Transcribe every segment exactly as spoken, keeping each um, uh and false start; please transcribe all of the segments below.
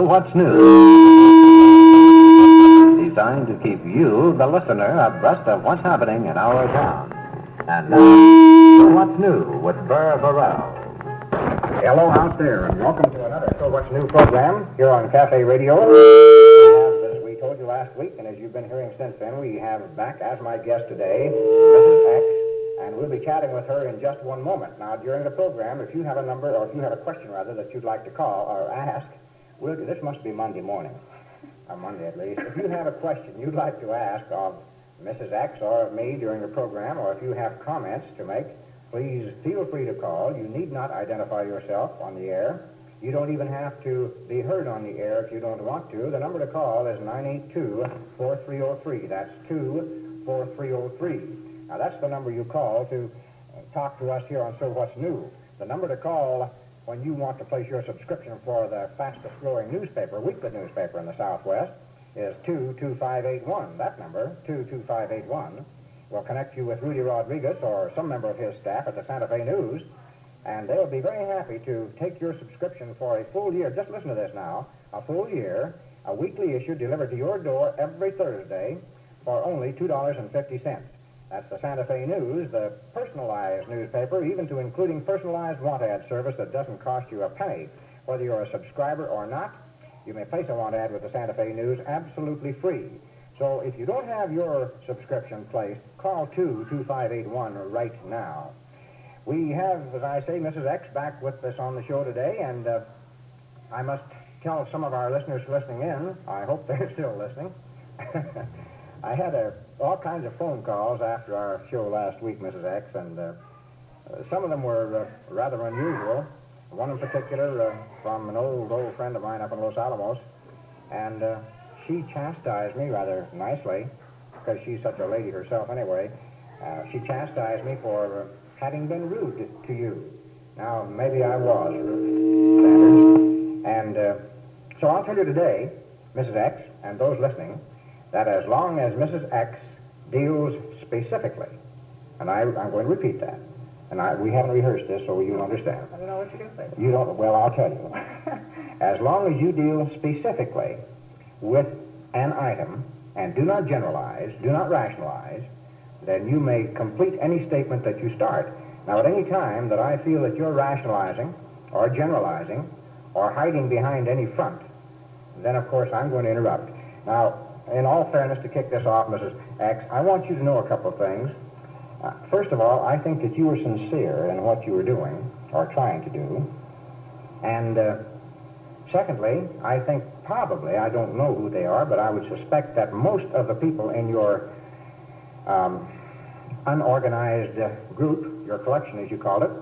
What's New, designed to keep you, the listener, abreast of what's happening in our town. And now, So What's New with Burr Burrell. Hello out there, and welcome to another So What's New program here on Cafe Radio. We have, as we told you last week, and as you've been hearing since then, we have back as my guest today, Missus X, and we'll be chatting with her in just one moment. Now, during the program, if you have a number, or if you have a question, rather, that you'd like to call or ask, we'll, this must be Monday morning, or Monday at least. If you have a question you'd like to ask of Missus X or of me during the program, or if you have comments to make, please feel free to call. You need not identify yourself on the air. You don't even have to be heard on the air if you don't want to. The number to call is nine eight two, four three zero three. That's two four three zero three. Now, that's the number you call to uh, talk to us here on So What's New. The number to call when you want to place your subscription for the fastest-growing newspaper, weekly newspaper in the Southwest, is two two five eight one. That number, two two five eight one, will connect you with Rudy Rodriguez or some member of his staff at the Santa Fe News, and they'll be very happy to take your subscription for a full year. Just listen to this now. A full year, a weekly issue delivered to your door every Thursday for only two dollars and fifty cents. That's the Santa Fe News, the personalized newspaper, even to including personalized want ad service that doesn't cost you a penny. Whether you're a subscriber or not, you may place a want ad with the Santa Fe News absolutely free. So if you don't have your subscription placed, call two two five eight one right now. We have, as I say, Missus X back with us on the show today, and uh, I must tell some of our listeners listening in, I hope they're still listening. I had a, all kinds of phone calls after our show last week, Missus X, and uh, uh, some of them were uh, rather unusual. One in particular uh, from an old, old friend of mine up in Los Alamos, and uh, she chastised me rather nicely, because she's such a lady herself anyway. Uh, she chastised me for uh, having been rude to you. Now, maybe I was rude, Sanders. And uh, so I'll tell you today, Missus X, and those listening, that as long as Missus X deals specifically, and I, I'm going to repeat that, and I, we haven't rehearsed this, so you'll understand. I don't know what you're going to say. You don't, well, I'll tell you. As long as you deal specifically with an item and do not generalize, do not rationalize, then you may complete any statement that you start. Now, at any time that I feel that you're rationalizing or generalizing or hiding behind any front, then, of course, I'm going to interrupt. Now, in all fairness, to kick this off, Missus X, I want you to know a couple of things. Uh, first of all, I think that you were sincere in what you were doing or trying to do. And uh, secondly, I think probably, I don't know who they are, but I would suspect that most of the people in your um, unorganized uh, group, your collection as you call it,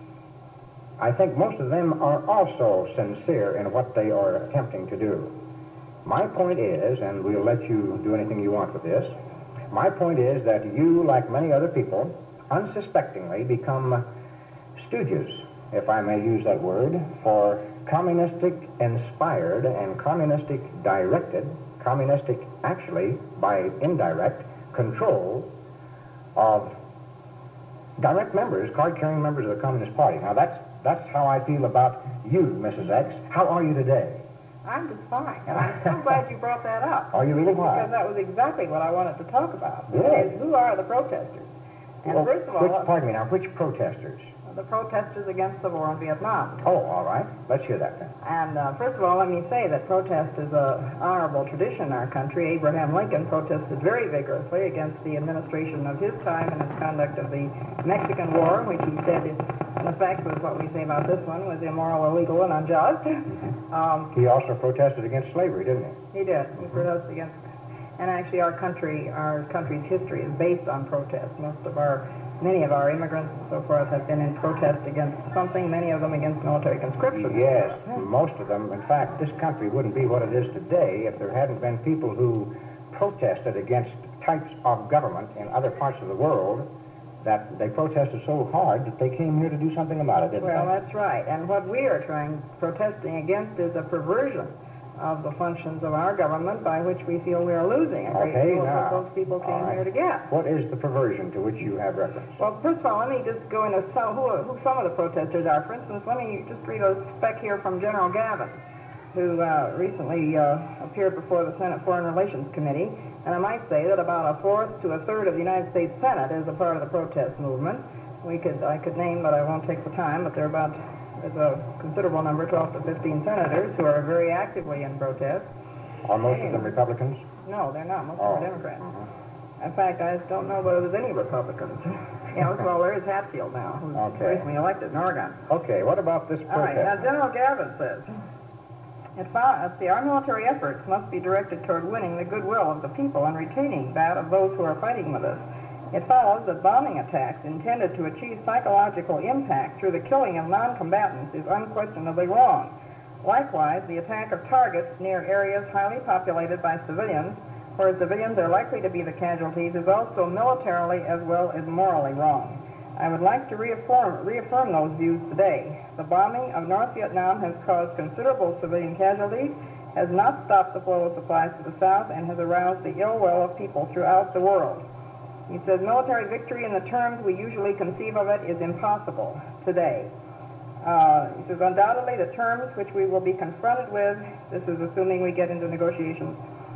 I think most of them are also sincere in what they are attempting to do. My point is, and we'll let you do anything you want with this, my point is that you, like many other people, unsuspectingly become stooges, if I may use that word, for communistic-inspired and communistic-directed, communistic, actually, by indirect, control of direct members, card-carrying members of the Communist Party. Now, that's, that's how I feel about you, Missus X. How are you today? I'm just fine, and I'm so glad you brought that up. Are you really? Why? Because that was exactly what I wanted to talk about. Yes. Is who are the protesters? And well, first of all... Which, pardon me now, which protesters? The protesters against the war in Vietnam. Oh, all right. Let's hear that then. And uh, first of all, let me say that protest is an honorable tradition in our country. Abraham Lincoln protested very vigorously against the administration of his time and its conduct of the Mexican War, which he said, is, in effect, was what we say about this one, was immoral, illegal, and unjust. Um, he also protested against slavery, didn't he? He did. He protested against... And actually, our country, our country's history is based on protest. Most of our... Many of our immigrants and so forth have been in protest against something, many of them against military conscription. Yes, most of them. In fact, this country wouldn't be what it is today if there hadn't been people who protested against types of government in other parts of the world that they protested so hard that they came here to do something about it, didn't well, they? Well, that's right. And what we are trying, protesting against is a perversion of the functions of our government by which we feel we are losing a great okay, deal of now, what those people came right. here to get. What is the perversion to which you have reference? Well, first of all, let me just go into some, who, who some of the protesters are. For instance, let me just read a spec here from General Gavin. who uh, recently uh, appeared before the Senate Foreign Relations Committee, and I might say that about a fourth to a third of the United States Senate is a part of the protest movement. We could, I could name, but I won't take the time, but there are about, there's a considerable number, twelve to fifteen senators, who are very actively in protest. Are most of them Republicans? No, they're not. Most Oh. of them are Democrats. Mhm. In fact, I just don't know whether there's any Republicans. You know, well, there is Hatfield now, who's Okay. recently elected in Oregon. Okay, what about this All right, now protest? General Gavin says, it fo- let's see, our military efforts must be directed toward winning the goodwill of the people and retaining that of those who are fighting with us. It follows that bombing attacks intended to achieve psychological impact through the killing of non-combatants is unquestionably wrong. Likewise, the attack of targets near areas highly populated by civilians, where civilians are likely to be the casualties, is also militarily as well as morally wrong. I would like to reaffirm, reaffirm those views today. The bombing of North Vietnam has caused considerable civilian casualties, has not stopped the flow of supplies to the south, and has aroused the ill will of people throughout the world. He says military victory in the terms we usually conceive of it is impossible today. Uh, he says undoubtedly the terms which we will be confronted with, this is assuming we get into negotiations,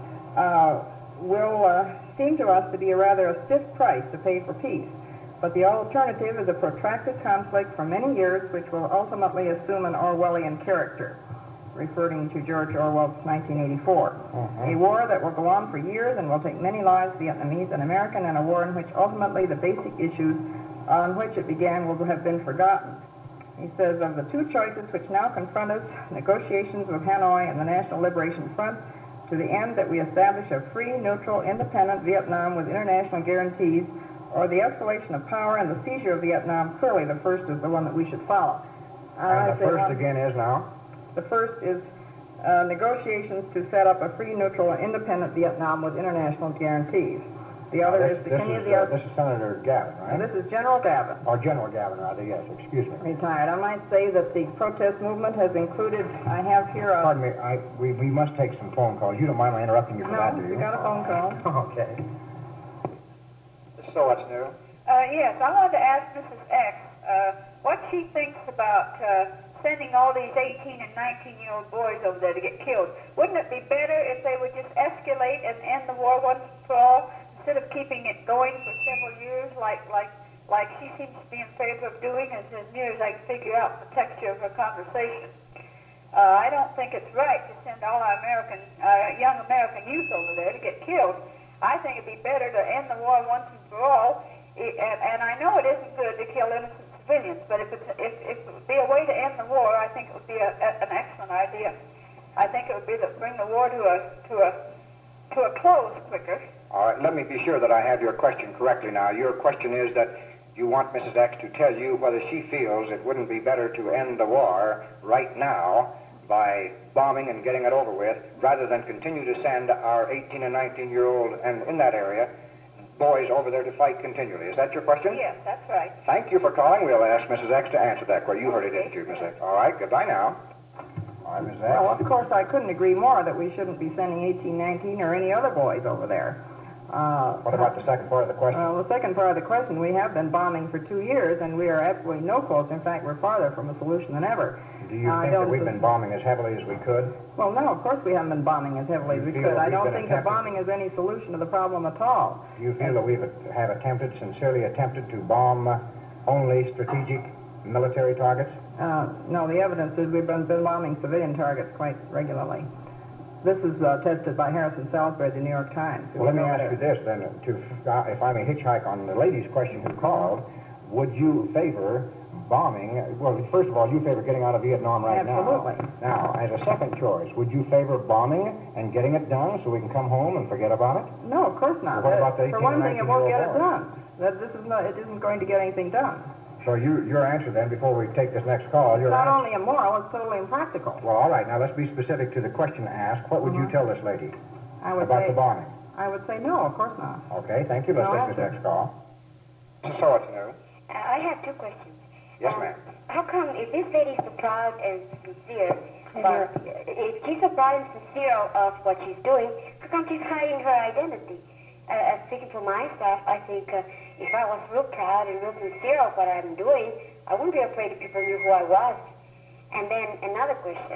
uh, will uh, seem to us to be a rather a stiff price to pay for peace. But the alternative is a protracted conflict for many years which will ultimately assume an Orwellian character, referring to George Orwell's nineteen eighty-four. Mhm. A war that will go on for years and will take many lives, Vietnamese and American, and a war in which ultimately the basic issues on which it began will have been forgotten. He says, of the two choices which now confront us, negotiations with Hanoi and the National Liberation Front, to the end that we establish a free, neutral, independent Vietnam with international guarantees, or the escalation of power and the seizure of Vietnam, clearly the first is the one that we should follow. Uh, I And the say first one- again is now? The first is uh, negotiations to set up a free, neutral, and independent Vietnam with international guarantees. The other This, is to this continue is, the uh, other. this is Senator Gavin, right? This is General Gavin, Or General Gavin, rather, yes, excuse me. retired. I might say that the protest movement has included, I have here a... Pardon me, I, we, we must take some phone calls. You don't mind my interrupting you for that, do No, you? you got a phone call. Okay. So what's new? Uh, yes, I wanted to ask Missus X uh, what she thinks about uh, sending all these eighteen and nineteen-year-old boys over there to get killed. Wouldn't it be better if they would just escalate and end the war once and for all, instead of keeping it going for several years like like like she seems to be in favor of doing, as, as near as I can figure out the texture of her conversation? Uh, I don't think it's right to send all our American, uh, young American youth over there to get killed. I think it'd be better to end the war once and for all. It, and, and I know it isn't good to kill innocent civilians, but if, it's, if, if it would be a way to end the war, I think it would be a, a, an excellent idea. I think it would be to bring the war to a to a to a close quicker. All right, let me be sure that I have your question correctly now. Your question is that you want Missus X to tell you whether she feels it wouldn't be better to end the war right now by bombing and getting it over with, rather than continue to send our eighteen and nineteen-year-old, and in that area, boys over there to fight continually. Is that your question? Yes, that's right. Thank you for calling. We'll ask Missus X to answer that question. You heard it, didn't you, Missus X? All right, goodbye now. All right, Missus X. Well, of course, I couldn't agree more that we shouldn't be sending eighteen, nineteen, or any other boys over there. Uh, What about the second part of the question? Well, the second part of the question, we have been bombing for two years, and we are absolutely no closer. In fact, we're farther from a solution than ever. Do you I think that don't we've sus- been bombing as heavily as we could? Well, no, of course we haven't been bombing as heavily as You we feel could. that I we've don't been think that attempting- bombing is any solution to the problem at all. Do you feel that we have attempted, sincerely attempted, to bomb uh, only strategic military targets? Uh, no, the evidence is we've been, been bombing civilian targets quite regularly. This is uh, tested by Harrison Salisbury, the New York Times. Well, let me Who ask wrote you it. this then, to, uh, if I may hitchhike on the lady's question who called, would you favor bombing, well, first of all, you favor getting out of Vietnam right Absolutely. now. Now, as a second choice, would you favor bombing and getting it done so we can come home and forget about it? No, of course not. Well, what about the For eighteen one and thing, it won't get it nineteen-year-old done. That this is not, it isn't going to get anything done. So you, your answer then, before we take this next call, It's your not answer... only immoral, it's totally impractical. Well, all right, now let's be specific to the question asked. What would you Mhm. tell this lady I would about say, the bombing? I would say no, of course not. Okay, thank you. Let's No take the answer. next call. So it's new. Uh, I have two questions. Yes, Um, ma'am. How come, if this lady's so proud and sincere about, if she's so proud and sincere of what she's doing, how come she's hiding her identity? Uh, uh, speaking for myself, I think uh, if I was real proud and real sincere of what I'm doing, I wouldn't be afraid if people knew who I was. And then another question.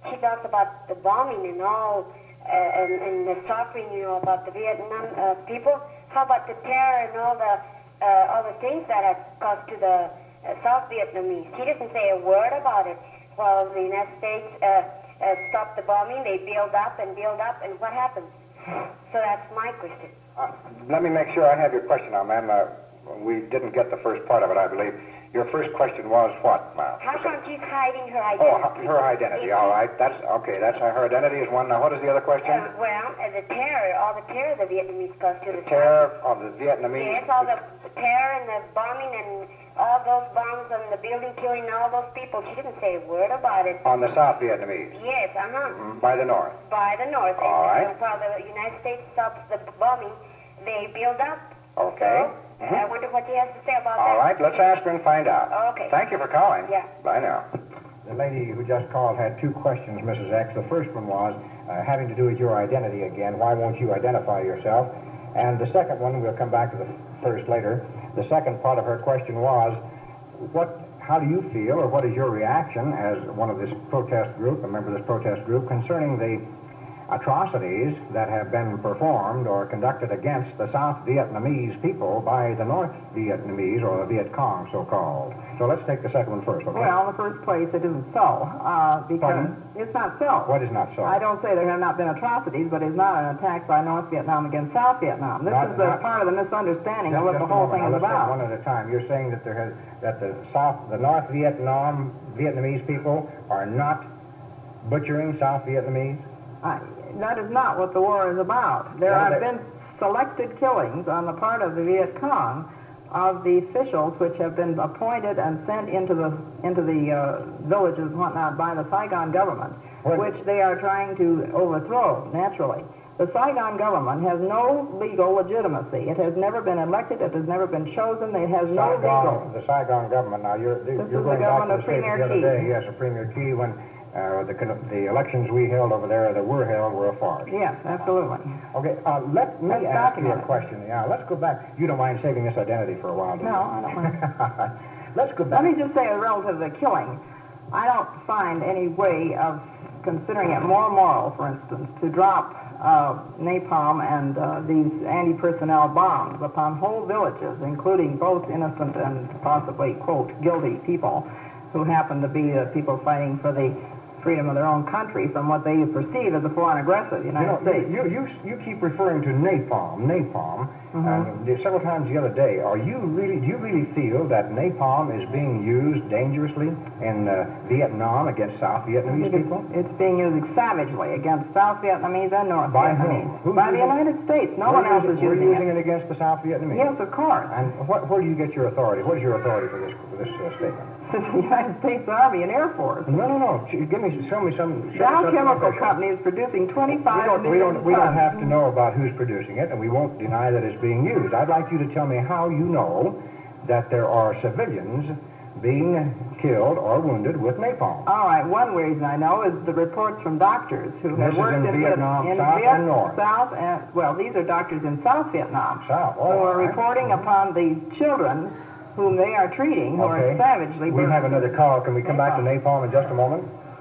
she talks about the bombing and all, uh, and, and the suffering, you know, about the Vietnam uh, people. How about the terror and all the uh, all the things that have caused to the uh, South Vietnamese? She doesn't say a word about it. While the United States uh, uh, stopped the bombing, they build up and build up, and what happens? So that's my question. Uh, let me make sure I have your question now, ma'am. Uh, we didn't get the first part of it, I believe. Your first question was what, ma'am? How come she's hiding her Oh, identity? her identity. All right. That's okay. That's her identity is one. Now, what is the other question? Uh, well, uh, the terror, all the terror the Vietnamese caused to the, the terror of the Vietnamese. Yes, all the terror and the bombing and all those bombs and the building killing all those people. She didn't say a word about it. On the South Vietnamese. Yes, uh-huh. Mm-hmm. By the North. By the North. All and, right. uh, while the United States stops the bombing, they build up. Okay. So, Mm-hmm. I wonder what she has to say about All that. right. Let's ask her and find out. Okay. Thank you for calling. Yeah. Bye now. The lady who just called had two questions, Missus X. The first one was uh, having to do with your identity again. Why won't you identify yourself? And the second one, we'll come back to the first later. The second part of her question was, what, how do you feel, or what is your reaction as one of this protest group, a member of this protest group, concerning the atrocities that have been performed or conducted against the South Vietnamese people by the North Vietnamese, or the Viet Cong, so-called. So let's take the second one first, okay? Well, in the first place, it isn't so, uh, because Pardon? it's not so. What is not so? I don't say there have not been atrocities, but it's not an attack by North Vietnam against South Vietnam. This Not- is the not- part of the misunderstanding Just- of what just the a whole moment. thing Now, is let's take about. one at a time. You're saying that there has that the South, the North Vietnam Vietnamese people are not butchering South Vietnamese. I, that is not what the war is about. There Well, have they- been selected killings on the part of the Viet Cong of the officials which have been appointed and sent into the into the uh, villages and whatnot by the Saigon government, What- which they are trying to overthrow, naturally. The Saigon government has no legal legitimacy. It has never been elected. It has never been chosen. It has no Saigon, legal. the Saigon government. Now you're This you're is going the back government to the of statement the Premier other Key. day. Yes, of Premier Key when uh, the the elections we held over there that were held were a farce. Yes, absolutely. Okay, uh, let me Let's ask you a document it. question. Yeah, let's go back. You don't mind saving this identity for a while, do you? No, I don't mind. Let's go back. Let me just say, relative to the killing, I don't find any way of considering it more moral, for instance, to drop uh, napalm and uh, these anti-personnel bombs upon whole villages, including both innocent and possibly, quote, guilty people who happen to be the people fighting for the freedom of their own country from what they perceive as a foreign aggressive United You know, States. you, you, you keep referring to napalm, napalm, Mm-hmm. uh, several times the other day. Are you really, do you really feel that napalm is being used dangerously in uh, Vietnam against South Vietnamese It's, people? it's being used savagely against South Vietnamese and North By whom? Vietnamese. Who's By the using- United States. No We're one else using- is We're using, using it. it against the South Vietnamese. Yes, of course. And what, where do you get your authority? What is your authority for this, for this uh, statement? It's the United States Army and Air Force. No, no, no. Ch- Give me, show me some. show me Dow something Chemical official. Company is producing We twenty-five don't, we million don't, we don't tons. have to know about who's producing it, and we won't deny that it's being used. I'd like you to tell me how you know that there are civilians being killed or wounded with napalm. All right, one reason I know is the reports from doctors who This have is worked in in Vietnam, in South Viet- and North. South and, well, these are doctors in South Vietnam South, who oh, all are right. reporting upon the children whom they are treating, who Okay. are savagely We have another call. Can we come back to napalm in just a moment?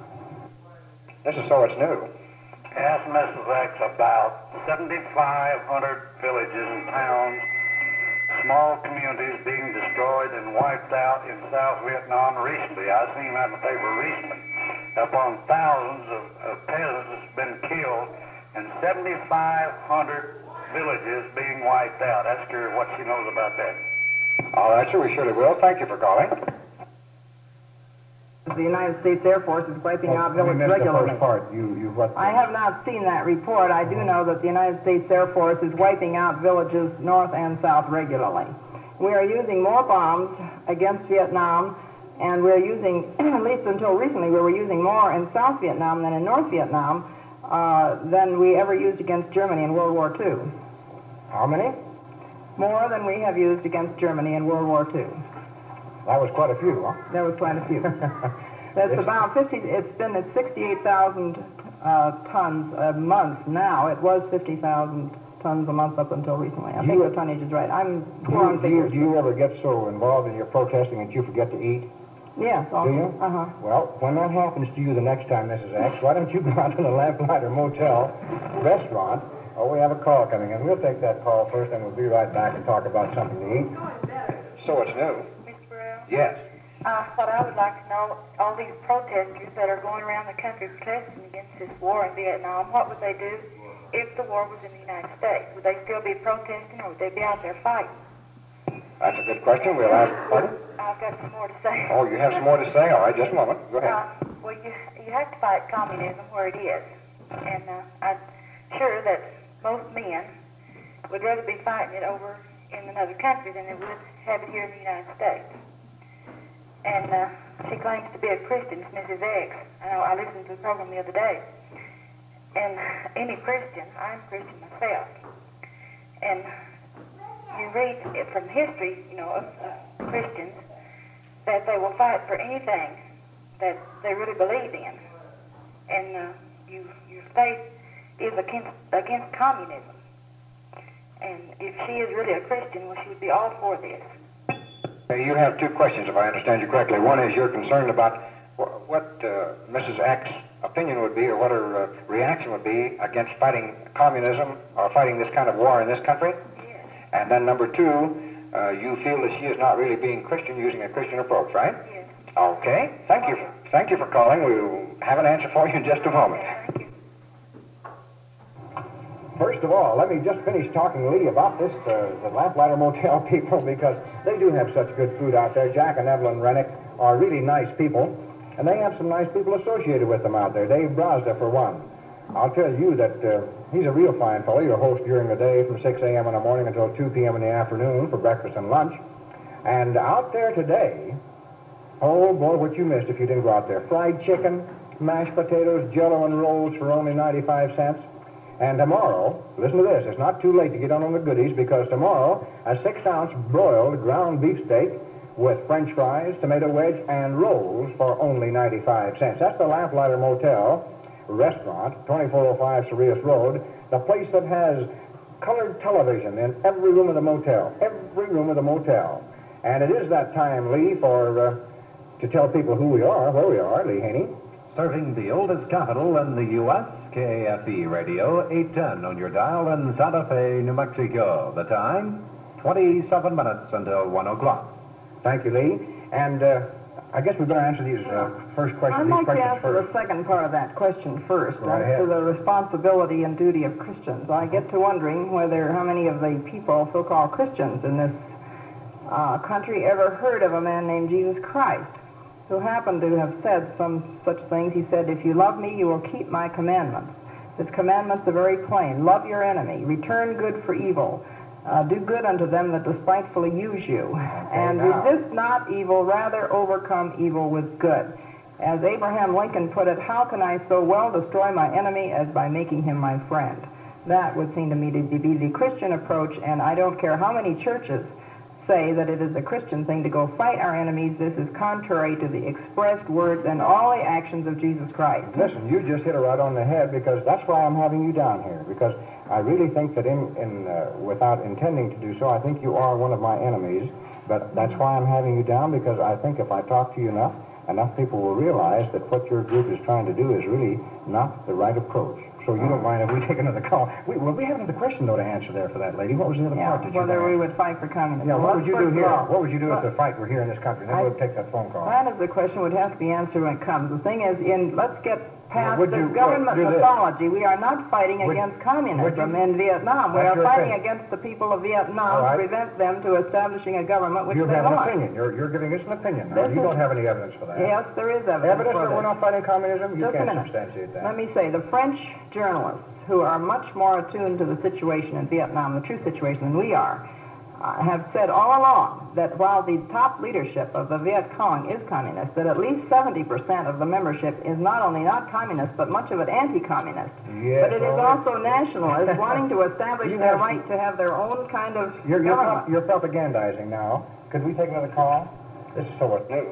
This is So It's New. Ask Missus X about seventy-five hundred villages and towns, small communities being destroyed and wiped out in South Vietnam recently. I seen that in the paper recently. Upon thousands of, of peasants that's been killed and seventy-five hundred villages being wiped out. Ask her what she knows about that. All right, sir, we surely will. Thank you for calling. The United States Air Force is wiping Well, out we villages missed the regularly. first part. You, you what? I have not seen that report. I do know that the United States Air Force is wiping out villages north and south regularly. We are using more bombs against Vietnam, and we're using, at least until recently, we were using more in South Vietnam than in North Vietnam uh, than we ever used against Germany in World War Two. How many? More than we have used against Germany in World War Two. That was quite a few, huh? There was quite a few. That's Yes. about fifty, it's been at sixty-eight thousand uh, tons a month now. It was fifty thousand tons a month up until recently. I Do think you- the tonnage is right. I'm Do poor on you, do, you, figures. do you ever get so involved in your protesting that you forget to eat? Yes. Do you? Uh-huh. Well, when that happens to you the next time, Missus X, why don't you go out to the Lamplighter Motel restaurant? Oh, we have a call coming in. We'll take that call first, and we'll be right back and talk about something to eat. So it's new. Mister Burrell? Yes. Uh, what I would like to know, all these protesters that are going around the country protesting against this war in Vietnam, what would they do if the war was in the United States? Would they still be protesting, or would they be out there fighting? That's a good question. We'll ask. Pardon? I've got some more to say. Oh, you have some more to say? All right, just a moment. Go ahead. Uh, well, you, you have to fight communism where it is. And uh, I'm sure that most men would rather be fighting it over in another country than they would have it here in the United States. And uh, she claims to be a Christian, it's Missus X. I know, I listened to the program the other day. And any Christian, I'm Christian myself. And you read it from history, you know, of uh, Christians, that they will fight for anything that they really believe in. And uh, you, your faith is against, against communism. And if she is really a Christian, well, she would be all for this. You have two questions, if I understand you correctly. One is you're concerned about wh- what uh, Missus X's opinion would be, or what her uh, reaction would be against fighting communism or fighting this kind of war in this country. Yes. And then number two, uh, you feel that she is not really being Christian, using a Christian approach, right? Yes. Okay. Thank you. For, thank you for calling. We'll have an answer for you in just a moment. Thank you. First of all, let me just finish talking, Lee, about this, uh, the Lamplighter Motel people, because they do have such good food out there. Jack and Evelyn Rennick are really nice people, and they have some nice people associated with them out there. Dave Brosda, for one. I'll tell you that uh, he's a real fine fellow. He's a host during the day from six a.m. in the morning until two p.m. in the afternoon for breakfast and lunch. And out there today, oh, boy, what you missed if you didn't go out there. Fried chicken, mashed potatoes, Jell-O and rolls for only ninety-five cents. And tomorrow, listen to this, it's not too late to get on the goodies, because tomorrow, a six-ounce broiled ground beef steak with French fries, tomato wedge, and rolls for only ninety-five cents. That's the Lamplighter Motel restaurant, twenty-four oh five Cereus Road, the place that has colored television in every room of the motel, every room of the motel. And it is that time, Lee, for uh, to tell people who we are, where we are, Lee Haney. Serving the oldest capital in the U S, K A F E Radio, eight ten on your dial in Santa Fe, New Mexico. The time, twenty-seven minutes until one o'clock. Thank you, Lee. And uh, I guess we better answer these uh, first questions. I'd these like to questions answer first. the second part of that question first, Go right as ahead. to the responsibility and duty of Christians. I get to wondering whether how many of the people, so-called Christians in this uh, country, ever heard of a man named Jesus Christ, who happened to have said some such things. He said, "If you love me, you will keep my commandments." His commandments are very plain. Love your enemy. Return good for evil. Uh, do good unto them that despitefully use you. And now. resist not evil, rather overcome evil with good. As Abraham Lincoln put it, how can I so well destroy my enemy as by making him my friend? That would seem to me to be the Christian approach, and I don't care how many churches say that it is a Christian thing to go fight our enemies. This is contrary to the expressed words and all the actions of Jesus Christ. Listen, you just hit it right on the head, because that's why I'm having you down here, because I really think that in, in uh, without intending to do so, I think you are one of my enemies, but that's why I'm having you down, because I think if I talk to you enough, enough people will realize that what your group is trying to do is really not the right approach. So you don't mind if we take another call? We, well, we have another question, though, to answer there for that lady. What was the other Yeah, part that you whether had? we would fight for communism. Yeah, what Well, would you first do of here? all, What would you do if well, the fight were here in this country? Then I- we'll take that phone call. That is the question would have to be answered when it comes. The thing is, in let's get past would the you- government do this. mythology. We are not fighting Would- against would communism you- in Vietnam. We That's are your fighting opinion. against the people of Vietnam All right. to prevent them to establishing a government which You they have an want. opinion. You're, you're giving us an opinion. Now, This you is- don't have any evidence for that. Yes, there is evidence, Evidence for that this. we're not fighting communism? You Just a can't minute. substantiate that. Let me say, the French journalists, who are much more attuned to the situation in Vietnam, the true situation, than we are, uh, have said all along that while the top leadership of the Viet Cong is communist, that at least seventy percent of the membership is not only not communist, but much of it anti-communist. Yes, but it is well, also nationalist, wanting to establish You their have- right to have their own kind of You're, you're, government. you're propagandizing now. Could we take another call? This is so what's new.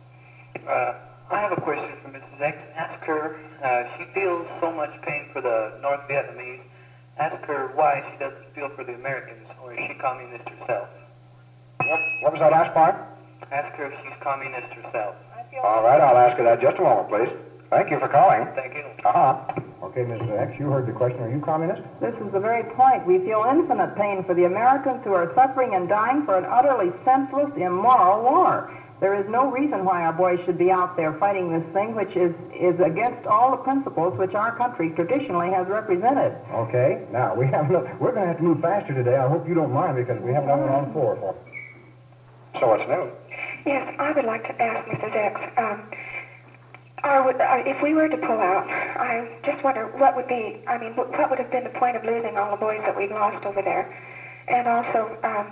Uh, I have a question for Missus X. Ask her, uh, she feels so much pain for the North Vietnamese. Ask her why she doesn't feel for the Americans, or is she communist herself? What, what was that last part? Ask her if she's communist herself. All right, I'll ask her that just a moment, please. Thank you for calling. Thank you. Uh-huh. Okay, Missus X, you heard the question. Are you communist? This is the very point. We feel infinite pain for the Americans who are suffering and dying for an utterly senseless, immoral war. There is no reason why our boys should be out there fighting this thing, which is, is against all the principles which our country traditionally has represented. Okay. Now, we have no, we're going to have to move faster today. I hope you don't mind, because we have nothing on the floor for So what's new? Yes, I would like to ask Missus X, um, are, would, uh, if we were to pull out, I just wonder what would be, I mean, what, what would have been the point of losing all the boys that we've lost over there? And also, um,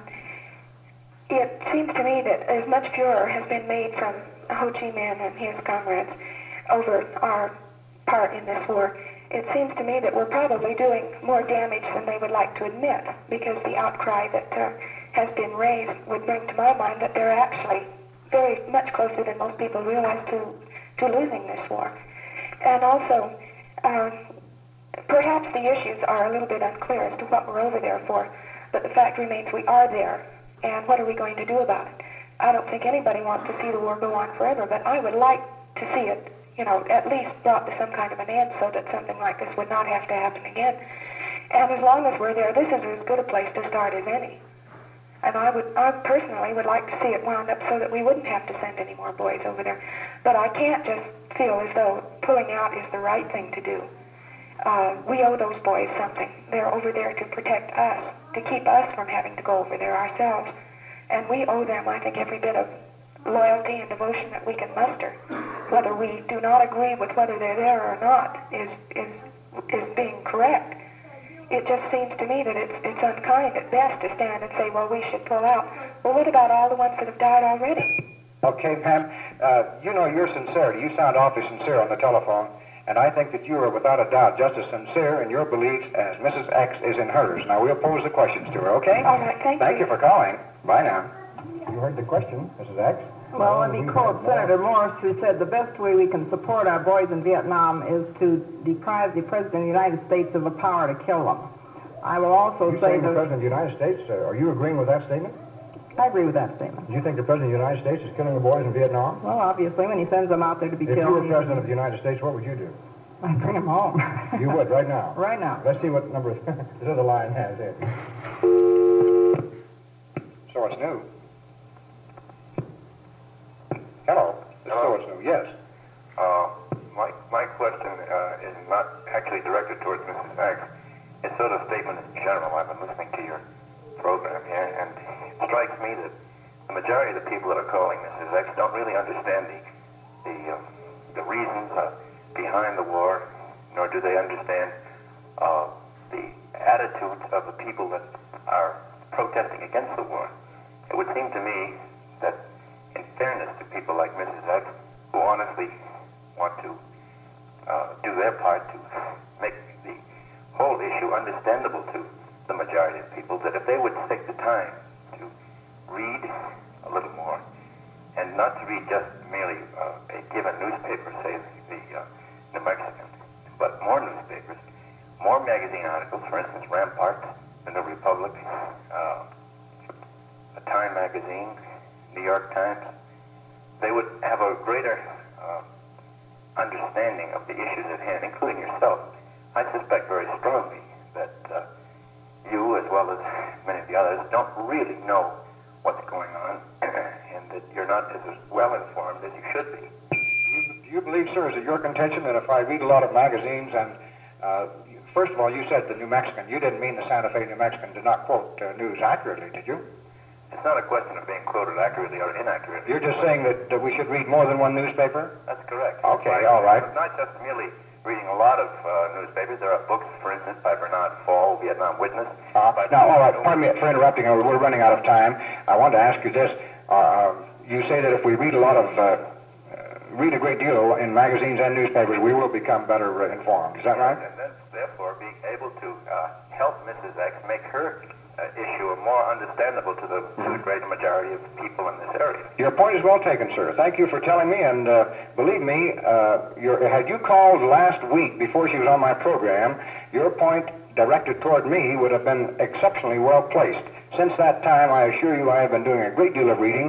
it seems to me that as much furor has been made from Ho Chi Minh and his comrades over our part in this war, it seems to me that we're probably doing more damage than they would like to admit, because the outcry that uh, has been raised would bring to my mind that they're actually very much closer than most people realize to, to losing this war. And also, um, perhaps the issues are a little bit unclear as to what we're over there for, but the fact remains we are there. And what are we going to do about it? I don't think anybody wants to see the war go on forever, but I would like to see it, you know, at least brought to some kind of an end so that something like this would not have to happen again. And as long as we're there, this is as good a place to start as any. And I would, I personally would like to see it wound up so that we wouldn't have to send any more boys over there. But I can't just feel as though pulling out is the right thing to do. Uh, we owe those boys something. They're over there to protect us, to keep us from having to go over there ourselves. And we owe them, I think, every bit of loyalty and devotion that we can muster. Whether we do not agree with whether they're there or not is is is being correct. It just seems to me that it's it's unkind at best to stand and say, well, we should pull out. Well, what about all the ones that have died already? Okay, Pam, uh, you know your sincerity. You sound awfully sincere on the telephone. And I think that you are, without a doubt, just as sincere in your beliefs as Missus X is in hers. Now, we'll pose the questions to her, okay? All right, thank you. Thank you for calling. Bye now. You heard the question, Missus X. Well, let me quote Senator Morse, who said the best way we can support our boys in Vietnam is to deprive the President of the United States of the power to kill them. I will also you say saying that... the President of the United States, uh, are you agreeing with that statement? I agree with that statement. Do you think the President of the United States is killing the boys in Vietnam? Well, obviously, when he sends them out there to be if killed... If you were President of the United States, what would you do? I'd bring him home. You would, right now? Right now. Let's see what number this other line has here. So what's new? Hello. Hello. So what's new? Yes. Uh, my, my question uh, is not actually directed towards Missus X. It's sort of a statement in general. I've been listening to your program here, and it strikes me that the majority of the people that are calling Missus X don't really understand the the, uh, the reasons uh, behind the war, nor do they understand uh, the attitudes of the people that are protesting against the war. It would seem to me that, in fairness to people like Missus X, who honestly want to uh, do their part to make the whole issue understandable to the majority of people, that if they would take the time to read a little more, and not to read just merely uh, a given newspaper, say the uh, New Mexican, but more newspapers, more magazine articles, for instance, Rampart, the New Republic, uh, the Time magazine, New York Times, they would have a greater uh, understanding of the issues at hand, including yourself. I suspect very strongly that uh, you, as well as many of the others, don't really know what's going on, and that you're not as well informed as you should be. You, do you believe, sir, is it your contention that if I read a lot of magazines and, uh, first of all, you said the New Mexican, you didn't mean the Santa Fe New Mexican did not quote uh, news accurately, did you? It's not a question of being quoted accurately or inaccurately. You're just saying that, that we should read more than one newspaper? That's correct. Okay, all right. Not just merely reading a lot of uh, newspapers. There are books, for instance, by Bernard Fall, Vietnam Witness. Uh, now, all right, pardon me for interrupting. We're running out of time. I wanted to ask you this. Uh, you say that if we read a lot of, uh, uh, read a great deal in magazines and newspapers, we will become better uh, informed. Is that right? And then, therefore, being able to uh, help Missus X make her uh, issue more understandable to the, to the great majority of people in this area. Your point is well taken, sir. Thank you for telling me, and uh, believe me, uh, your, had you called last week before she was on my program, your point directed toward me would have been exceptionally well placed. Since that time, I assure you I have been doing a great deal of reading,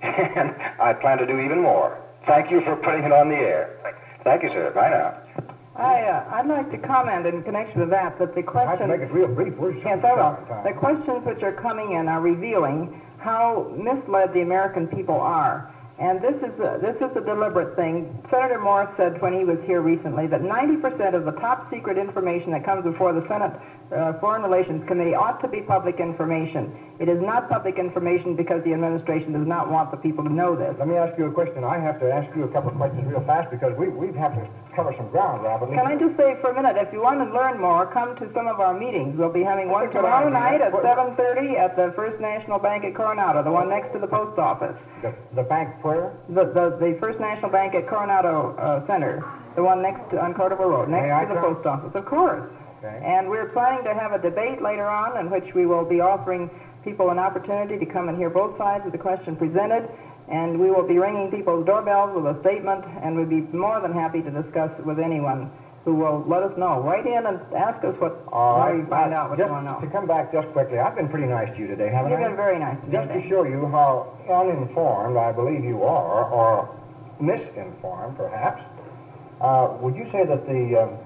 And I plan to do even more. Thank you for putting it on the air. Thank you, sir. Bye now. I, uh, I'd like to comment in connection with that, that the I have to questions... make it real brief. We're Yes, I will. The questions which are coming in are revealing how misled the American people are. And this is a, this is a deliberate thing. Senator Morse said when he was here recently that ninety percent of the top secret information that comes before the Senate uh, Foreign Relations Committee ought to be public information. It is not public information because the administration does not want the people to know this. Let me ask you a question. I have to ask you a couple of questions real fast because we we have to cover some ground, Robert. Can I just say for a minute, if you want to learn more, come to some of our meetings. We'll be having one tomorrow night at seven thirty at the First National Bank at Coronado, the one next to the post office. The, the bank where? The, the the First National Bank at Coronado uh, Center, the one next to, on Cordova Road, next May to I the come? post office, of course. Okay. And we're planning to have a debate later on in which we will be offering people an opportunity to come and hear both sides of the question presented, and we will be ringing people's doorbells with a statement, and we'd be more than happy to discuss it with anyone who will let us know. Write in and ask us what, All how right. you find out what just you want to know. To come back just quickly, I've been pretty nice to you today, haven't You've I? been very nice to me Just today. to show you how uninformed I believe you are, or misinformed, perhaps, uh, would you say that the uh,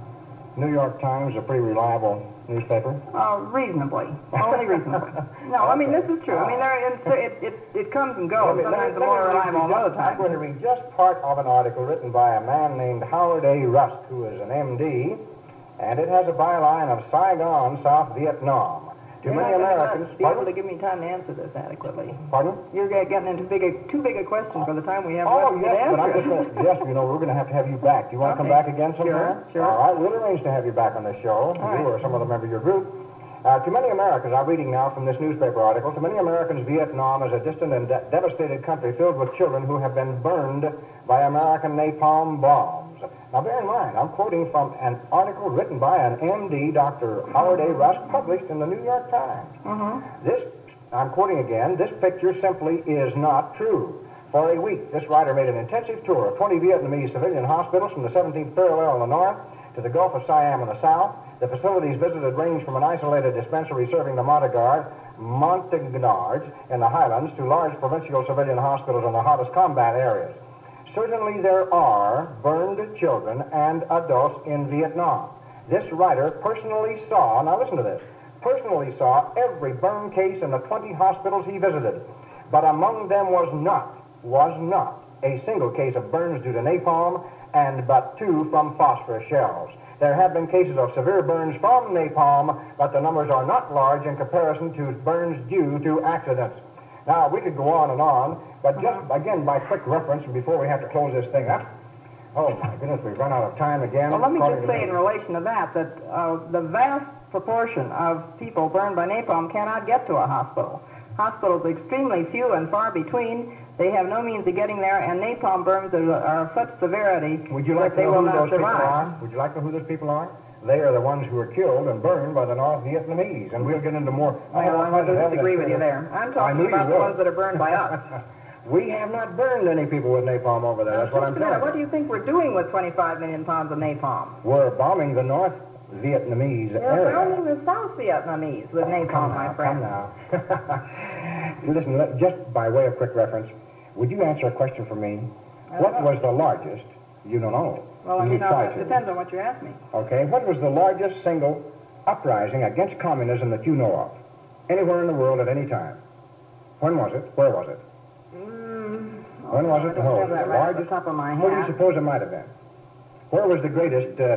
New York Times is a pretty reliable newspaper? Uh, reasonably. Only reasonably. No, I mean, this is true. I mean, there, it, it, it comes and goes. Let me- let me- Sometimes the let me more read reliable you than just- other I'm going to times. read just part of an article written by a man named Howard A. Rusk, who is an M D, and it has a byline of Saigon, South Vietnam. Too You're many not gonna Americans... be able Pardon? to give me time to answer this adequately. Pardon? You're get- getting into big, a, too big a question for the time we have Oh, left yes, to but I'm answer just it. gonna, yes, you know, we're going to have to have you back. Do you want to Okay. come back again sometime? Sure, sure. All right, we'll arrange to have you back on the show, All you right. or some other member of your group. Uh, to many Americans, I'm reading now from this newspaper article, to many Americans, Vietnam is a distant and de- devastated country filled with children who have been burned by American napalm bombs. Now, bear in mind, I'm quoting from an article written by an M D, Doctor Howard A. Rusk, published in the New York Times. Mm-hmm. This, I'm quoting again, this picture simply is not true. For a week, this writer made an intensive tour of twenty Vietnamese civilian hospitals from the seventeenth parallel in the north to the Gulf of Siam in the south. The facilities visited range from an isolated dispensary serving the Montagnard, Montagnards in the highlands to large provincial civilian hospitals in the hottest combat areas. Certainly there are burned children and adults in Vietnam. This writer personally saw, now listen to this, personally saw every burn case in the twenty hospitals he visited. But among them was not, was not, a single case of burns due to napalm and but two from phosphorus shells. There have been cases of severe burns from napalm, but the numbers are not large in comparison to burns due to accidents. Now, we could go on and on, but just, again, by quick reference, before we have to close this thing up, oh, my goodness, we've run out of time again. Well, let me according just to say in relation to that, that uh, the vast proportion of people burned by napalm cannot get to a hospital. Hospitals are extremely few and far between. They have no means of getting there, and napalm burns are, are of such severity Would you like that to they know will who not those people survive. are? Would you like to know who those people are? They are the ones who were killed and burned by the North Vietnamese, and we'll get into more. I Oh, have to evidence disagree with you for there. I'm I talking knew you about the would. ones that are burned by us. We have not burned any people with napalm over there. That's what I'm Just a minute, telling what do you. you think we're doing with twenty-five million pounds of napalm? We're bombing the North Vietnamese We're area. burning the South Vietnamese with napalm, Come my now, friend. come now. Listen, let- just by way of quick reference, would you answer a question for me? What was the largest? You don't know. Well, I You mean, try it to. depends on what you ask me. Okay, what was the largest single uprising against communism that you know of? Anywhere in the world at any time? When was it? Where was it? Mm, When was I it? don't Oh, have that the right largest? at the top of my What do you head. suppose it might have been? Where was the greatest, uh,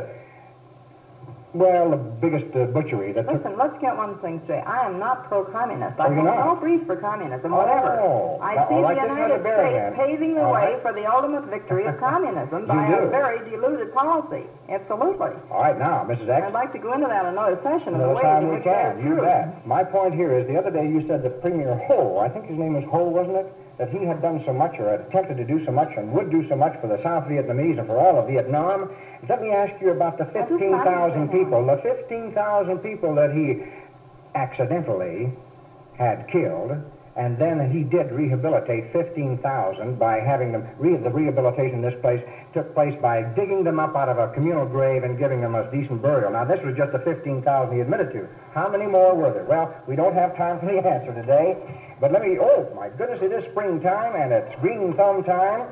well, the biggest uh, butchery that took... Listen, let's get one thing straight. I am not pro-communist. I Oh, you're hold not? no brief for communism, Oh, whatever. now, I see all right, the this has a United bearing States then. paving the All way right. for the ultimate victory of communism by do. a very diluted policy. Absolutely. All right, now, Missus X. I'd like to go into that another session of the Another ways time in we which that's can, you true. bet. My point here is, the other day you said that Premier Ho, I think his name was Ho, wasn't it? That he had done so much, or had attempted to do so much, and would do so much for the South Vietnamese and for all of Vietnam. Let me ask you about the just fifteen thousand thought you said people, the fifteen thousand people that he accidentally had killed And then he did rehabilitate fifteen thousand by having them, re- the rehabilitation in this place took place by digging them up out of a communal grave and giving them a decent burial. Now, this was just the fifteen thousand he admitted to. How many more were there? Well, we don't have time for the answer today, but let me, oh, my goodness, it is springtime and it's green thumb time.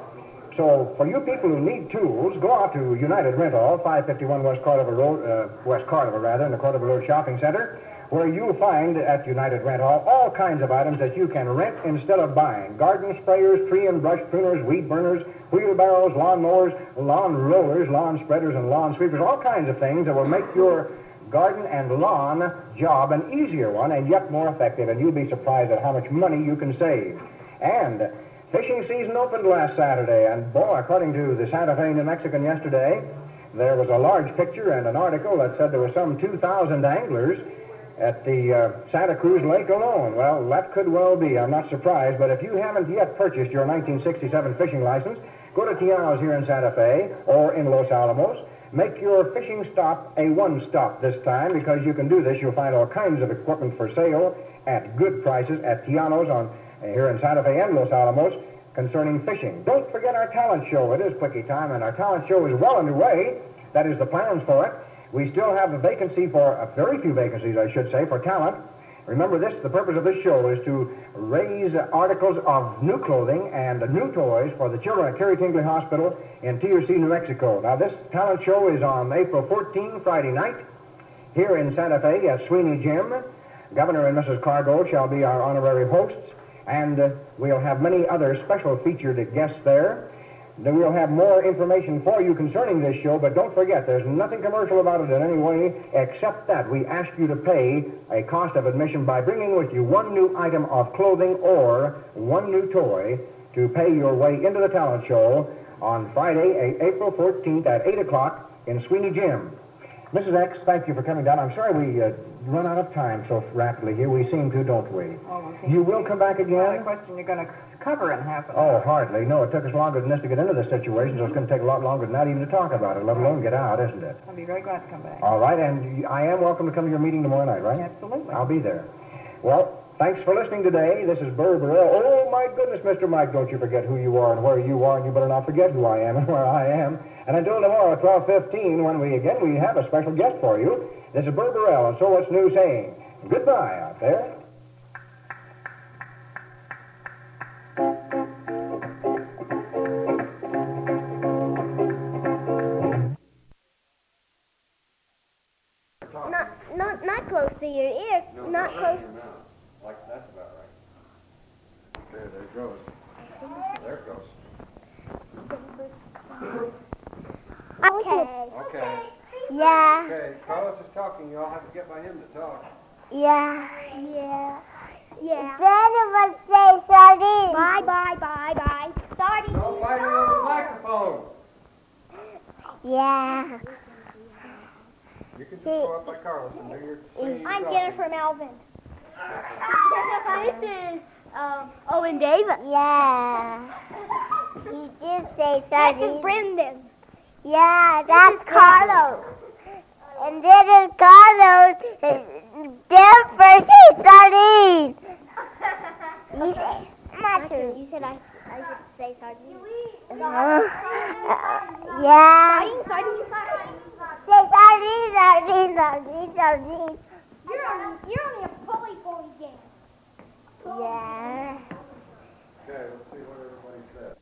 So for you people who need tools, go out to United Rental, five fifty-one West Cordova Road, uh, West Cordova rather, in the Cordova Road Shopping Center, where you'll find at United Rental all kinds of items that you can rent instead of buying. Garden sprayers, tree and brush pruners, weed burners, wheelbarrows, lawn mowers, lawn rollers, lawn spreaders, and lawn sweepers, all kinds of things that will make your garden and lawn job an easier one and yet more effective, and you'll be surprised at how much money you can save. And fishing season opened last Saturday, and boy, according to the Santa Fe New Mexican yesterday, there was a large picture and an article that said there were some two thousand anglers at the uh, Santa Cruz Lake alone. Well, that could well be. I'm not surprised, but if you haven't yet purchased your nineteen sixty-seven fishing license, go to Tiano's here in Santa Fe or in Los Alamos. Make your fishing stop a one-stop this time, because you can do this. You'll find all kinds of equipment for sale at good prices at Tiano's on uh, here in Santa Fe and Los Alamos concerning fishing. Don't forget our talent show. It is quickie time, and our talent show is well underway. That is the plans for it. We still have a vacancy for, uh, very few vacancies, I should say, for talent. Remember this, the purpose of this show is to raise articles of new clothing and new toys for the children at Kerry Tingley Hospital in T R C, New Mexico. Now, this talent show is on April fourteenth, Friday night, here in Santa Fe at Sweeney Gym. Governor and Missus Cargo shall be our honorary hosts, and uh, we'll have many other special featured guests there. Then we'll have more information for you concerning this show, but don't forget, there's nothing commercial about it in any way, except that we ask you to pay a cost of admission by bringing with you one new item of clothing or one new toy to pay your way into the talent show on Friday, April fourteenth at eight o'clock in Sweeney Gym. Missus X, thank you for coming down. I'm sorry we uh, run out of time so rapidly here. We seem to, don't we? Oh, you will come back again? Well, the question you're going to cover in half an Oh, hour. hardly. No, it took us longer than this to get into this situation, so it's going to take a lot longer than that even to talk about it, let alone get out, isn't it? I'll be very glad to come back. All right, and I am welcome to come to your meeting tomorrow night, right? Absolutely. I'll be there. Well, thanks for listening today. This is Burr Burrell. Oh, my goodness, Mister Mike, don't you forget who you are and where you are, and you better not forget who I am and where I am. And until tomorrow, twelve fifteen, when we again we have a special guest for you, this is Burr Burrell, and so what's new saying goodbye out there. Not, not, not close to your ear. No, not close. Like, that's about right. There, there it goes. There it goes. Okay. Okay. Yeah. Okay, Carlos is talking. You'll have to get by him to talk. Yeah. Yeah. Yeah. Then it was say sardine. Bye, bye, bye, bye. Sardine. No fighting on the microphone. Yeah. You can just go up by Carlos and do your singing. I'm Jennifer Melvin. This is um, Owen Davis. Yeah. He did say sardine. This is Brendan. Yeah, that's Carlos. And this is Carlos. Jennifer said sardine. You say, my turn. You said I, I should say sardine. Uh, uh, yeah. Sardine, sardine, sardine. Say sardine, sardine, sardine, sardine. You're only, you're only a pulley pulley game. Yeah. Okay, let's see what everybody said.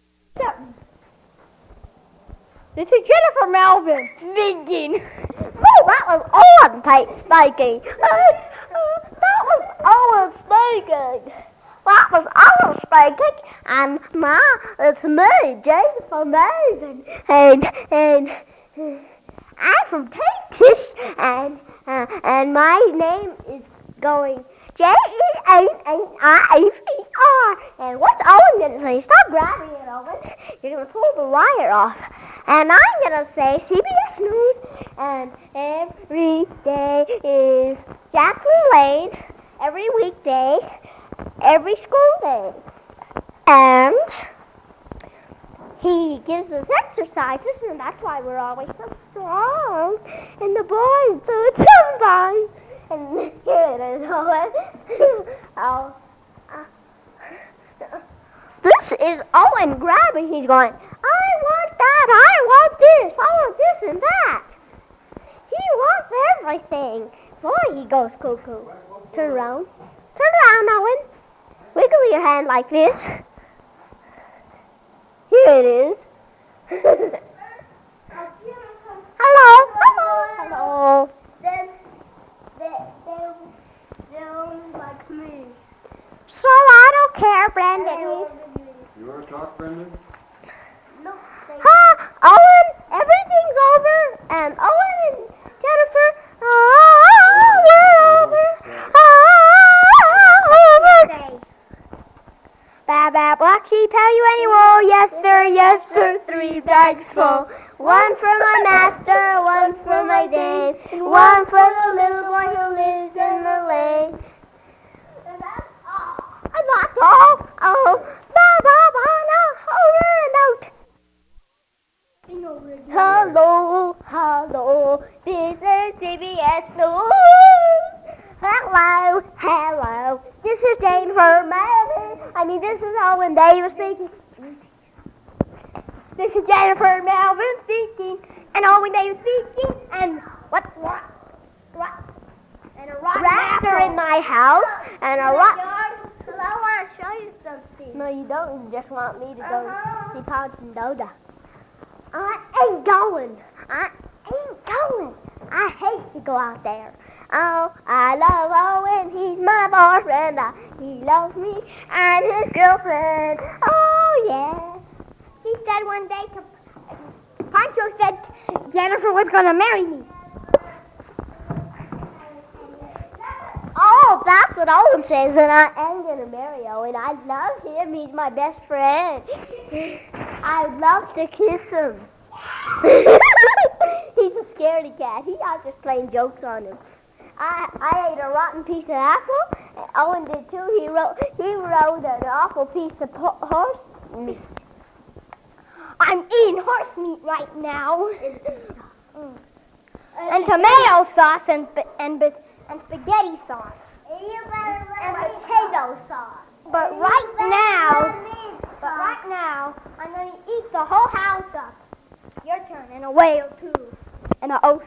This is Jennifer Melvin speaking. Oh, that was Owen type speaking. Uh, uh, that was Owen speaking. That was Owen speaking. And my, it's me, Jennifer Melvin. And, and, uh, I'm from Texas. And, uh, and my name is going J E N N I V R. And what's Owen going to say? Stop grabbing it, Owen. You're going to pull the wire off. And I'm going to say C B S News. And every day is Jacqueline Lane. Every weekday. Every school day. And he gives us exercises, and that's why we're always so strong. And the boys do it sometimes. And here it is, Owen. Oh, uh, is Owen grabbing. He's going, I want that, I want this, I want this and that. He wants everything. Boy, he goes cuckoo. Turn around. Turn around, Owen. Wiggle your hand like this. Here it is. Hello. Hello. Hello. Then, then, then, like me. So I don't care, Brandon. You want to talk, Brendan? No. Huh? Owen, everything's over, and Owen and Jennifer, oh, we're over. Oh, over. Ba ba black sheep, have you any wool? Yes sir, yes sir, three bags full. One for my master, one for my dame, one for the little boy who lives in the lane. And that's all. And that's all. Oh, ba ba ba, now over and out. Hello, hello, this is C B S News. Hello, hello, this is Jennifer Melvin. I mean, this is Owen Davis speaking. This is Jennifer Melvin speaking, and Owen Davis speaking, and what, what, what? And a rock raptor in my house, and a rock. Because I want to show you something. No, you don't. You just want me to go uh-huh. see Pouch and Doda. I ain't going. I ain't going. I hate to go out there. Oh, I love Owen. He's my boyfriend. Uh, he loves me. I'm his girlfriend. Oh, yeah. He said one day to... Pancho said Jennifer was going to marry me. Oh, that's what Owen says, and I am going to marry Owen. I love him. He's my best friend. I'd love to kiss him. He's a scaredy cat. He out just playing jokes on him. I I ate a rotten piece of apple, and Owen did too. He wrote he rode an awful piece of po- horse meat. I'm eating horse meat right now. mm. And tomato sauce and and and spaghetti sauce. And potato sauce. But right now, but right now, I'm going to eat the whole house up. Your turn, and a whale too, and an ocean.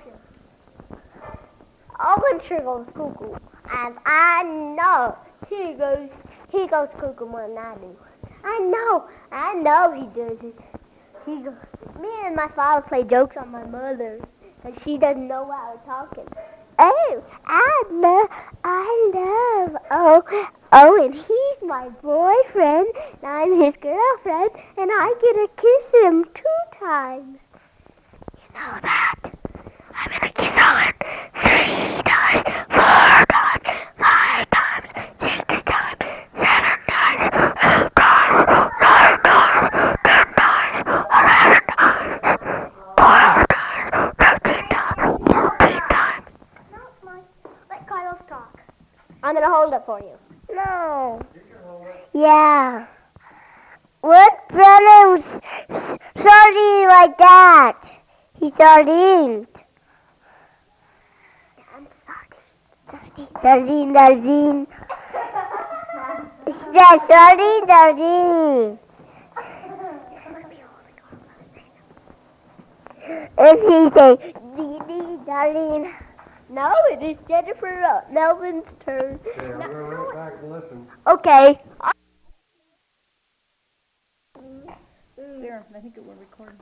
Owen sure goes cuckoo, and I know he goes he goes cuckoo more than I do. I know, I know he does it. He goes. Me and my father play jokes on my mother, and she doesn't know why we're talking. Oh, I love, I love, oh, oh, and he's my boyfriend, and I'm his girlfriend, and I get to kiss him two times. You know that. I'm going to kiss Owen three times, four times, five times, six times, seven times, eight times, nine times, ten times, eleven times, twelve times, fifteen times, fourteen times. Let Carlos talk. I'm going to hold it for you. No. Yeah. What brother was sardine like that? He sardined. I'm sardine. Sardine, sardine. It's that sardine, sardine. And he say, dee dee, sardine. No, it is Jennifer uh, Melvin's turn. Okay, I'm no, going to run back and listen. Okay. There, I think it will record.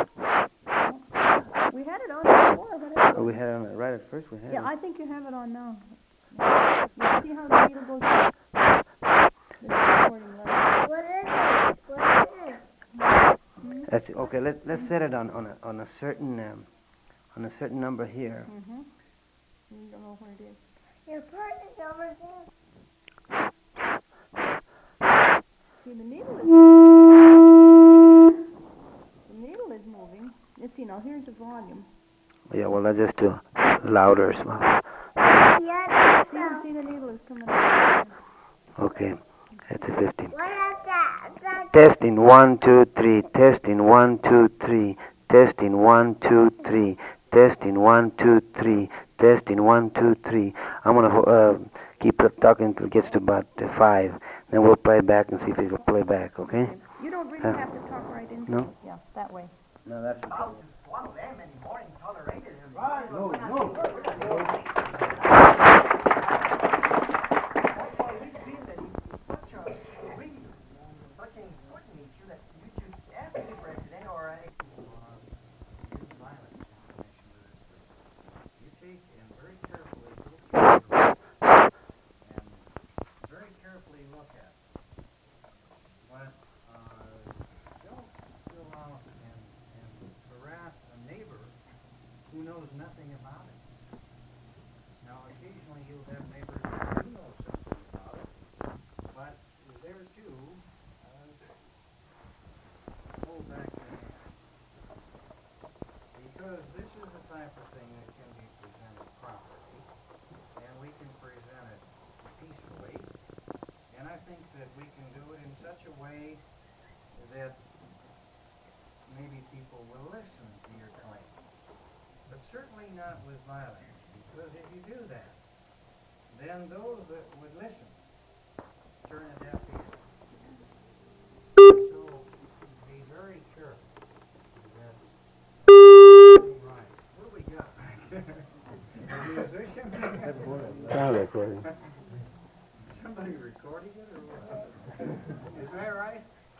We had it on before. But oh, we had it on right at first. We had yeah, it. I think you have it on now. You see how the needle goes? It's recording level. What is it? What is it? Hmm? That's it. Okay. Let let's set it on on a on a certain um, on a certain number here. Mm-hmm. You don't know what it is. Your part is over there. See, the needle is the needle is moving. Let's see now. Here's the volume. Yeah. Well, that's just too louder. Small. Yeah. See, see the needle is coming out. Okay. That's a fifteen. What is that? That's Testing one two three. Testing one two three. Testing one two three. Testing one two three. Testing one two three. I'm gonna uh, keep talking until it gets to about uh, five. Then we'll play back and see if it'll play back. Okay? You We Huh? just have to talk right into No? it. Yeah, that way. No, that's One of them in the morning tolerated him. Right. No, no. who knows nothing about it. Now, occasionally you'll have neighbors who do know something about it, but there too, uh, hold back your hand. Because this is the type of thing that can be presented properly, and we can present it peacefully, and I think that we can do it in such a way that maybe people will listen to your claim. But certainly not with violence, because if you do that, then those that would listen turn a deaf ear. So be very careful. Right. What do we got? A musician? Sound recording. Somebody recording it or what? Is that right?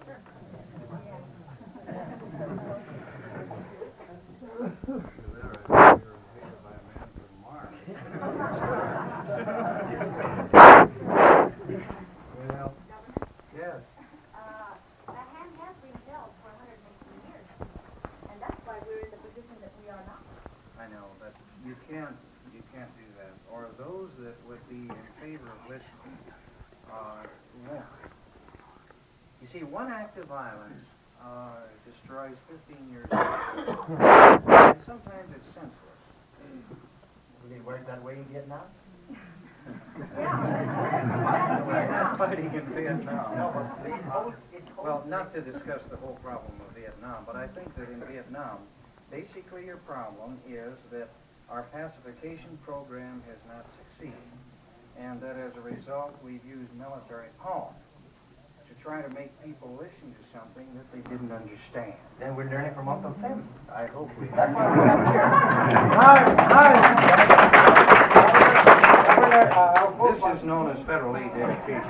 Well, yes. Uh, that hand has been held for one hundred eighteen years, and that's why we're in the position that we are now. I know, but you can't, you can't do that. Or those that would be in favor of listening, uh, won't. You see, one act of violence uh, destroys fifteen years of life. And sometimes it's senseless. Did it work that way in Vietnam? Not fighting in Vietnam. No, but it holds, it holds Well, not to discuss the whole problem of Vietnam, but I think that in Vietnam, basically your problem is that our pacification program has not succeeded, and that as a result we've used military power to try to make people listen to something that they didn't understand. Then we're learning from Uncle Tim. I hope we That's why we got here. This is known as federal aid to education.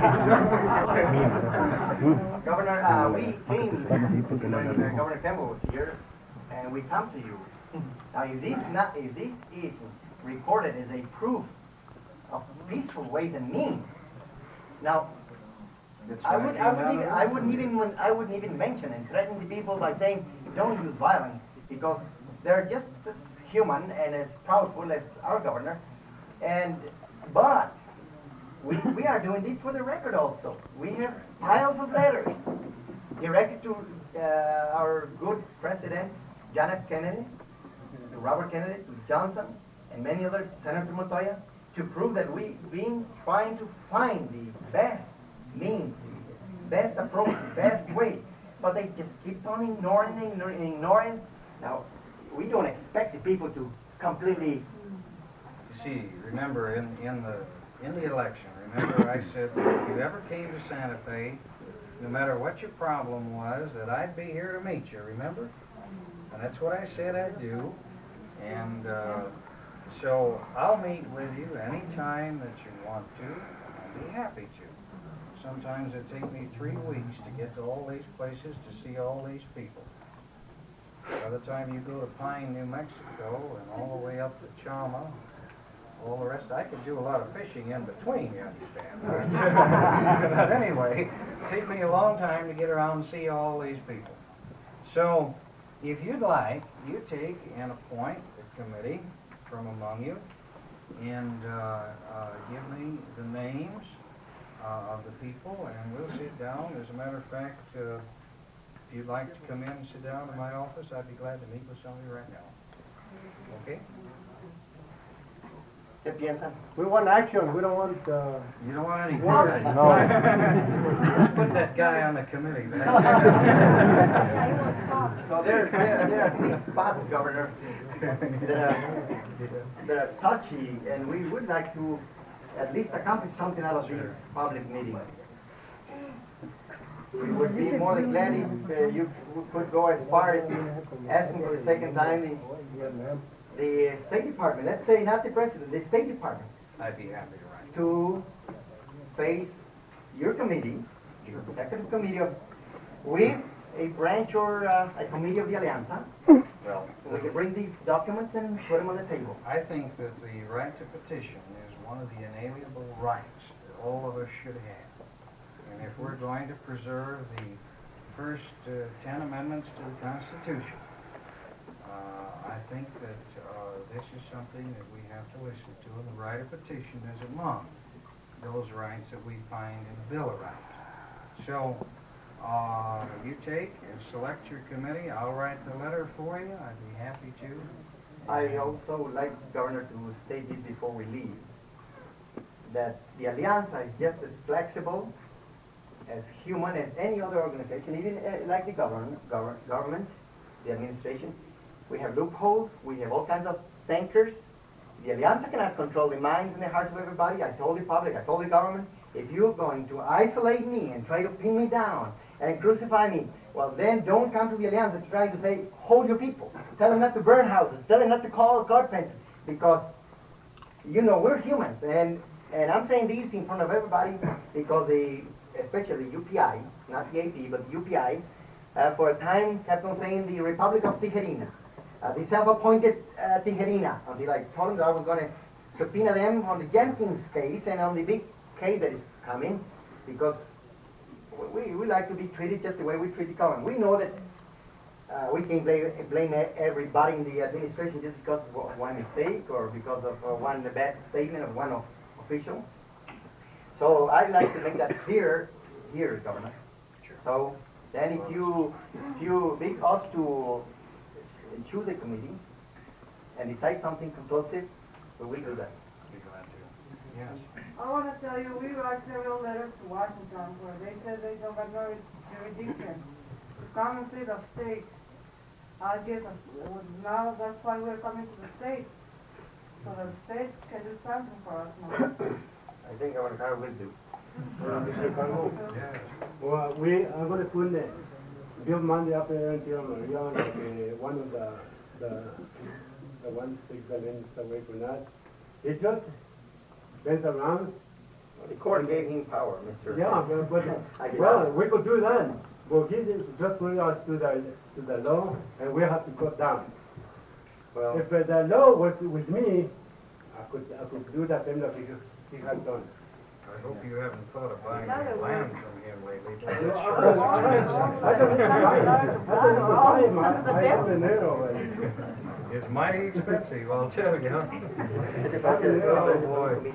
Governor, uh, we came when uh, Governor Campbell was here, and we come to you. Now, if this not, if this is recorded as a proof of peaceful ways and means, now That's I why would, came I would, down even, to I it. wouldn't even, I wouldn't even mention and threaten the people by saying don't use violence because they're just as human and as powerful as our governor, and but we we are doing this for the record also. We have piles of letters directed to uh, our good president John F. Kennedy, to Robert Kennedy, to Johnson, and many others, Senator Montoya, to prove that we've been trying to find the best means, the best approach, the best way. But they just keep on ignoring, ignoring, ignoring. Now, we don't expect the people to completely... You see, remember in, in the in the election, remember I said that if you ever came to Santa Fe, no matter what your problem was, that I'd be here to meet you, remember? And that's what I said I'd do. And uh, so I'll meet with you any time that you want to. I'll be happy to. Sometimes it takes me three weeks to get to all these places to see all these people. By the time you go to Pine, New Mexico, and all the way up to Chama, all the rest, I could do a lot of fishing in between, you understand. But anyway, it takes me a long time to get around and see all these people. So, if you'd like, you take and appoint a committee from among you, and uh, uh, give me the names uh, of the people, and we'll sit down. As a matter of fact, uh, if you'd like to come in and sit down in my office, I'd be glad to meet with somebody right now. Okay? ¿Qué piensan? We want action. We don't want. Uh, You don't want any Words. words? No. Let's put that guy on the committee then. So there, there, there are these spots, Governor, that are, that are touchy, and we would like to at least accomplish something out of these public meetings. we would be more than glad if uh, you could go as far as asking for the second time the, the State Department, let's say not the President, the State Department, I'd be happy to write. to face your committee, your executive committee, of, with a branch or uh, a committee of the Alianza. Well, We can bring these documents and put them on the table. I think that the right to petition is one of the inalienable rights that all of us should have. And if we're going to preserve the first uh, ten amendments to the Constitution, uh, I think that uh, this is something that we have to listen to, and the right of petition is among those rights that we find in the Bill of Rights. So, uh, you take and select your committee. I'll write the letter for you. I'd be happy to. I also would like, Governor, to state this before we leave, that the Alianza is just as flexible, as human as any other organization, even uh, like the government, govern, government, the administration. We have loopholes, we have all kinds of thinkers. The Alianza cannot control the minds and the hearts of everybody. I told the public, I told the government, if you're going to isolate me and try to pin me down and crucify me, well then don't come to the Alianza to try to say, hold your people. Tell them not to burn houses. Tell them not to call guard fences. Because, you know, we're humans. And, and I'm saying this in front of everybody because the, especially U P I, not the A P, but the U P I, uh, for a time kept on saying the Republic of Tijerina. Uh, the self-appointed uh, Tijerina, until I told them that I was going to subpoena them on the Jenkins case and on the big case that is coming, because we, we like to be treated just the way we treat the government. We know that uh, we can blame, blame everybody in the administration just because of one mistake or because of uh, one bad statement of one of, official. So I'd like to make that clear here, Governor. Sure. So then if you, if you bid us to choose a committee and decide something conclusive, we will do that. Yes. I want to tell you, we wrote several letters to Washington where they said they don't have no jurisdiction to come and see the state. I guess uh, now that's why we're coming to the state, so the state can do something for us now. I think our car will do. Yes. Well, we are going to put the Bill Monday up there until Maria, like uh, one of the, the, the one six minutes away from us. It just went around. The court gave him power, Mister Yeah, but, but well, we could do that. But he just put us to the, to the law, and we have to go down. Well, if uh, the law was with me, I could, I could do that thing that he, he has done. I hope you haven't thought of buying any land from him lately. I don't know. I have the narrow. It's mighty expensive, I'll tell you. Oh, boy.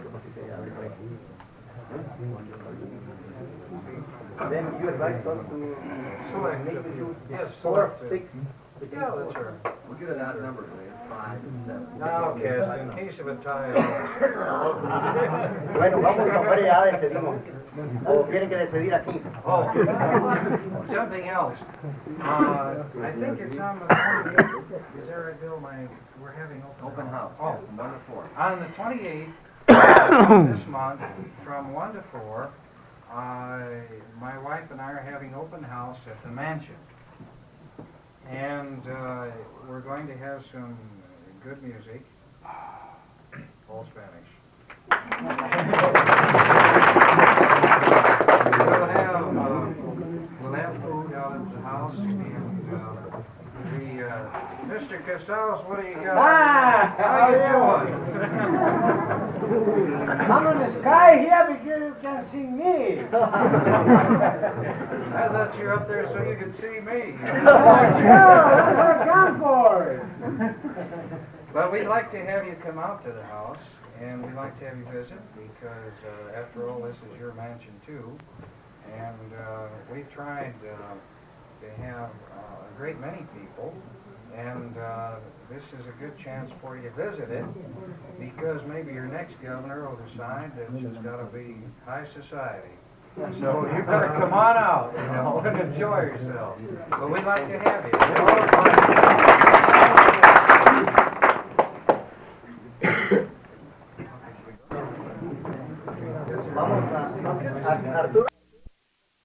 Then you advise us to Select. make the two, Yes, four, select. six. Yeah, that's right. We'll get an odd number, please. Five, seven. Now, Cast, in case of a tie. Bueno, vamos a comer y ya decidimos. O quieren que decidir aquí. Oh, something else. Uh, I think it's on the twenty-eighth. Is there a bill, my, we're having open, Open house. Oh, One to four. on the twenty-eighth of this month, from one to four, uh, my wife and I are having open house at the mansion. And uh, we're going to have some good music, all Spanish. We'll have, uh, we'll have food out at the house, and uh, the, uh, Mister Casals, what do you got? Ah, how you doing? I'm on the sky here because you can't see me. I thought you were up there so you could see me. That's what I come for. Well, we'd like to have you come out to the house, and we'd like to have you visit, because uh, after all, this is your mansion too. And uh, we've tried uh, to have uh, a great many people, and uh, this is a good chance for you to visit it, because maybe your next governor will decide that it's got to be high society. So you better come on out, you know, and enjoy yourself. But we'd like to have you.